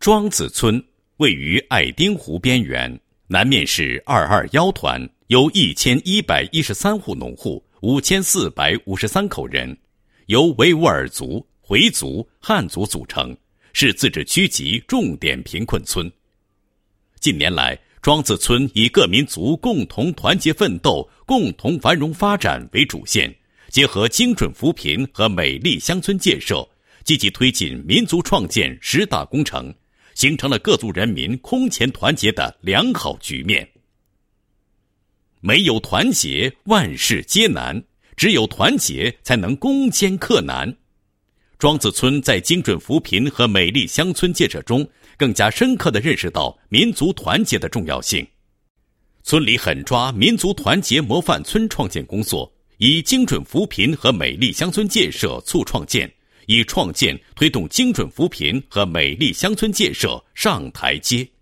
庄子村位于爱丁湖边缘，南面是221团，有1113户农户，5453口人，由维吾尔族、回族、汉族组成，是自治区级重点贫困村。近年来，庄子村以各民族共同团结奋斗、共同繁荣发展为主线，结合精准扶贫和美丽乡村建设，积极推进民族创建10大工程，形成了各族人民空前团结的良好局面。没有团结，万事皆难，只有团结才能攻坚克难。庄子村在精准扶贫和美丽乡村建设中，更加深刻地认识到民族团结的重要性。村里狠抓民族团结模范村创建工作，以精准扶贫和美丽乡村建设促创建，以创建推动精准扶贫和美丽乡村建设上台阶。